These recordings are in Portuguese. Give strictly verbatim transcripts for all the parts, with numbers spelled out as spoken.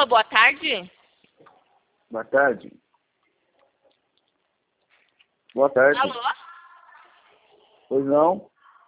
Alô, boa tarde. Boa tarde. Boa tarde. Alô? Pois não?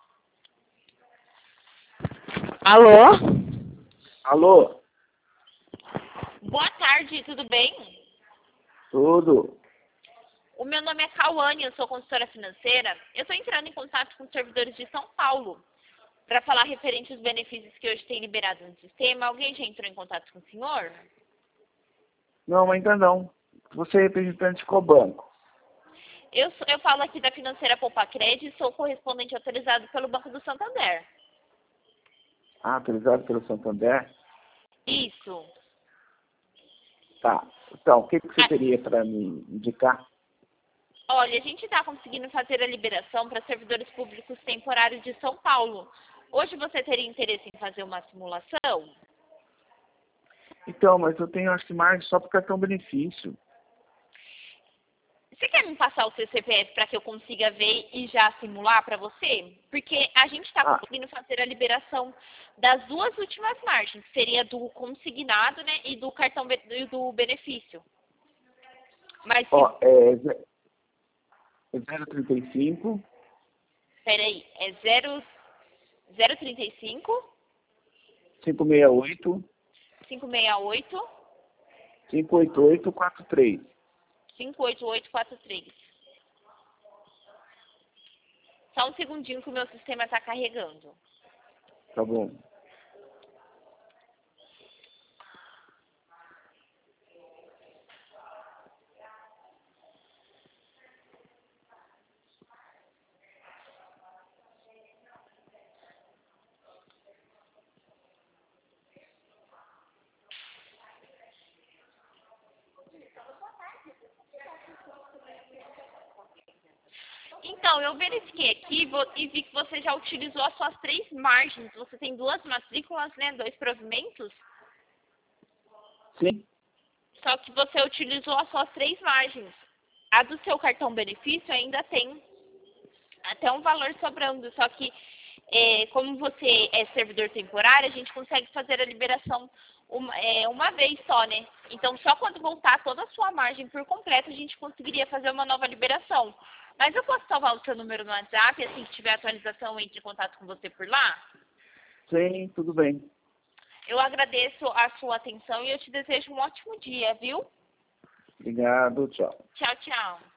Alô? Alô? Boa tarde, tudo bem? Tudo? O meu nome é Cauane, eu sou consultora financeira. Eu estou entrando em contato com os servidores de São Paulo para falar referente aos benefícios que hoje tem liberado no sistema. Alguém já entrou em contato com o senhor? Não, ainda não. Você é representante de qual banco? Eu, sou- eu falo aqui da financeira Poupa Crédito e sou correspondente autorizado pelo Banco do Santander. Ah, autorizado pelo Santander? Isso. Tá. Então, o que, que você Ah, teria para me indicar? olha, a gente está conseguindo fazer a liberação para servidores públicos temporários de São Paulo. Hoje você teria interesse em fazer uma simulação? Então, mas eu tenho acho que mais só para cartão benefício. Você quer me passar o seu C P F para que eu consiga ver e já simular para você? Porque a gente está Ah, conseguindo fazer a liberação das duas últimas margens, que seria do consignado, né, e do cartão be- e do benefício. Mas se, ó, é ze- é zero trinta e cinco, peraí, é zero zero trinta e cinco, cinco seis oito, cinco seis oito, cinco oito oito, quatro três. cinco oito oito quatro três. Só um segundinho que o meu sistema está carregando. Tá bom. Então, eu verifiquei aqui vo- e vi que você já utilizou as suas três margens. Você tem duas matrículas, né? Dois provimentos. Sim? Só que você utilizou as suas três margens. A do seu cartão benefício ainda tem até um valor sobrando. Só que, é, como você é servidor temporário, a gente consegue fazer a liberação uma, é, uma vez só, né? Então, só quando voltar toda a sua margem por completo, a gente conseguiria fazer uma nova liberação. Mas eu posso salvar o seu número no WhatsApp, assim que tiver atualização, eu entre em contato com você por lá? Sim, tudo bem. Eu agradeço a sua atenção e eu te desejo um ótimo dia, viu? Obrigado, tchau. Tchau, tchau.